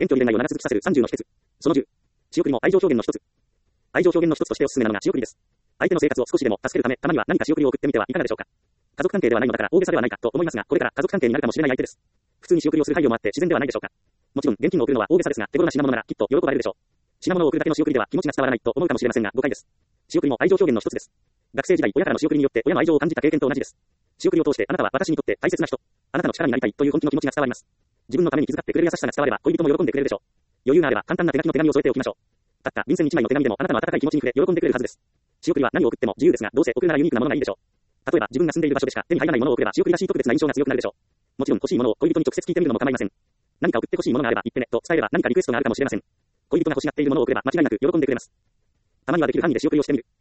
遠距離恋愛を長続きさせる30の秘訣。その10。仕送りも愛情表現の一つ。愛情表現の一つとしておすすめなのが仕送りです。相手の生活を少しでも助けるため、たまには何か仕送りを送ってみてはいかがでしょうか。家族関係ではないのだから大げさではないかと思いますが、これから家族関係になるかもしれない相手です。普通に仕送りをする配慮もあって自然ではないでしょうか。もちろん現金を送るのは大げさですが、手頃な品物ならきっと喜ばれるでしょう。品物を送るだけの仕送りでは気持ちが伝わらないと思うかもしれませんが、誤解です。仕送りも愛情表現の一つです。学生時代、親からの仕送りによって親の愛情を感じた経験と同じです。仕送りを通してあなたは私にとって大切な人、あなたの力になりたいという本気の気持ちが伝わります。自分のために気遣ってくれる優しさが伝われば恋人も喜んでくれるでしょう。余裕があれば簡単な手書きの手紙を添えておきましょう。たった便箋1枚の手紙でもあなたの温かい気持ちに触れ喜んでくれるはずです。仕送りは何を送っても自由ですが、どうせ送るならユニークなものがいいでしょう。例えば自分が住んでいる場所でしか手に入らないものを送れば仕送りらしい特別な印象が強くなるでしょう。もちろん欲しいものを恋人に直接聞いてみるのも構いません。何か送って欲しいものがあれば言ってねと伝えれば何かリクエストがあるかもしれません。恋人が欲しがっているものを送れば間違いなく喜んでくれます。たまにはできる範囲で仕送りをしてみる。